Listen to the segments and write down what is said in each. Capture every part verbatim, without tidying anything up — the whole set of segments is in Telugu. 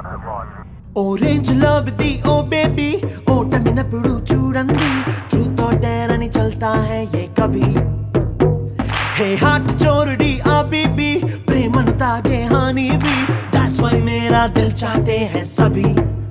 Orange love the oh baby ఓటమినప్పుడు చూడండి truth or dare అని चलता है ये कभी हे हार्ट चोरड़ी आ बेबी प्रेमन तागे हानी भी that's why मेरा दिल चाहते हैं सभी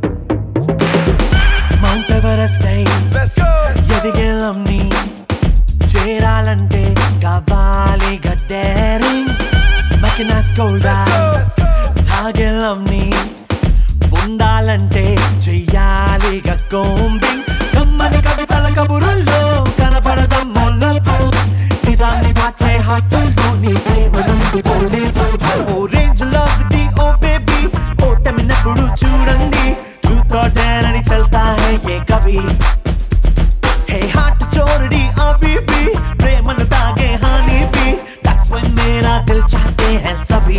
Mount Everest hey ఎదిగేలమ్ని చేరాలంటే కావాలి గడ్డేరింగ్ మకినాస్ గోల్డా తాగేలమ్ని ఉండాలంటే చెయ్యాలిగా కోంబింగ్ కమ్మని కవితల కబురుల్లో కనపడదమ్మో లవ్వు నిజాన్ని దాచే హార్టుల్లో నీ ప్రేమ నందుకోలేదు orange love the oh baby ఓటమినప్పుడు చూడండి ట్రూత్ ఆర్ డేర్ అని చల్తా హై ఏ కవి హే హార్ట్ చోరడి ఆ బేబీ ప్రేమను తాగే హానీ బీ దట్స్ వై మేరా దిల్ చాహతే హై సభీ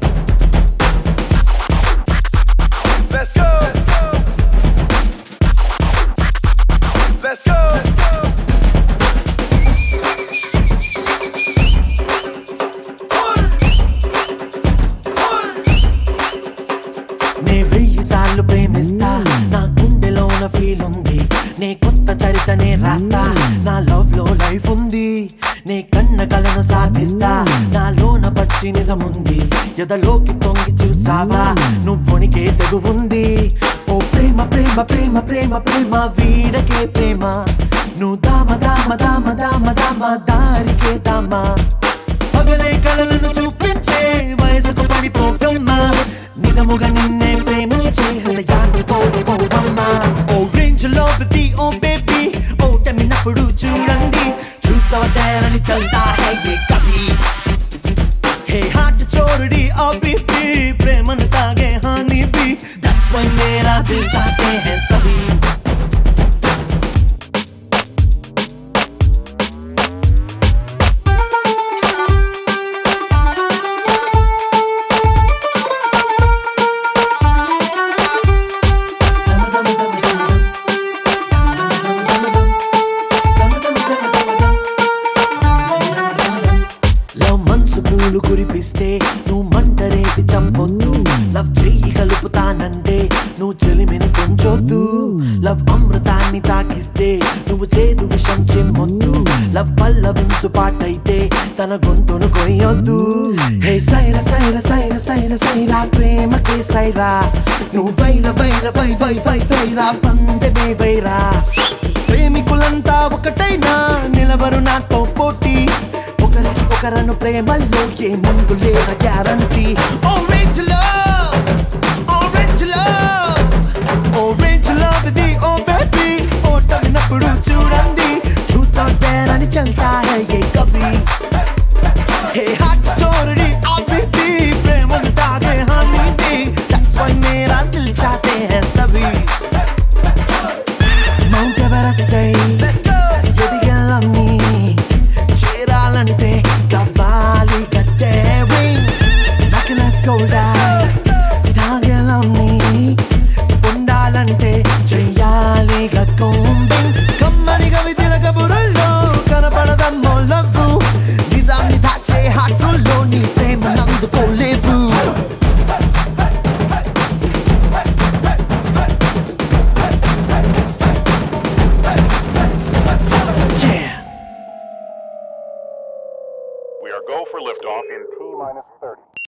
Let's go. Let's go. నే వెయ్యి సార్లు ప్రేమిస్తా నా గుండెలోన ఫీల్ ఉంది నే కొత్త చరితనే రాస్తా నా లవ్ లో లైఫ్ ఉంది నే కన్న కలను సాధిస్తా నాలోన పచ్చి నిజముంది ఎదలోకి తొంగి చూసావా నువ్వునికే తెగువుంది ఓ ప్రేమ ప్రేమ ప్రేమ ప్రేమ ప్రేమ వీడకే ప్రేమ నువ్వు దామ దామ దామ దామ దామ దారికే దామ పగలే కలలను చూపించే వయసుకు పడిపోకమ్మా నిజముగా నిన్నే ప్రేమించే హృదయాన్ని కోరుకోవమ్మా orange love the oh baby ఓటమినప్పుడు చూడండి ట్రూత్ ఆర్ డేర్ అని చల్తా హై ఏ కభీ హే హార్ట్ చోరడి ఆ బేబీ ప్రేమను తాగే హానీ బీ దట్స్ వై మేరా దిల్ చాహతే హై సభీ పూలు కురిపిస్తే నువ్వు మంట రేపి చంపొద్దు లవ్ చెయ్యి కలుపుతానంటే నువ్వు చెలిమిని కొంచొద్దు లవ్ అమృతాన్ని తాకిస్తే నువ్వు చేదు విషం చెమ్మొద్దు లవ్ పల్లవించు పాటైతే తన గొంతును కొయ్యొద్దు హే సైరా సైరా సైరా సైరా సైరా ప్రేమకే సైరా నువ్వు వైర వైర వై వై వై వైరా పందెమే వైరా ప్రేమికులంతా ఒకటైనా నిలవరు నాతో పోటీ ఒకరికి ఒకరను ప్రేమల్లో ఏ ముందు లేదా guarantee orange love orange love orange love the oh baby ఓటమినప్పుడు చూడండి ట్రూత్ ఆర్ డేర్ అని చల్తా హై ఏ కభీ హే హార్ట్ చోరడి ఆ బేబీ ప్రేమను తాగే హానీ బీ దట్స్ వై మేరా దిల్ చాహతే హై సభీ మౌంట్ ఎవరెస్ట్ ఎదిగేలమ్ని చేరాలంటే కావాలి గడ్డేరింగ్ మకినాస్ గోల్డా తాగేలమ్ని ఉండాలంటే చెయ్యాలిగా కోంబింగ్ కమ్మని కవితల కబురుల్లో కనపడదమ్మో లవ్వు నిజాన్ని దాచే హార్టుల్లో నీ ప్రేమ నందుకోలేవు We are go for liftoff in T minus thirty.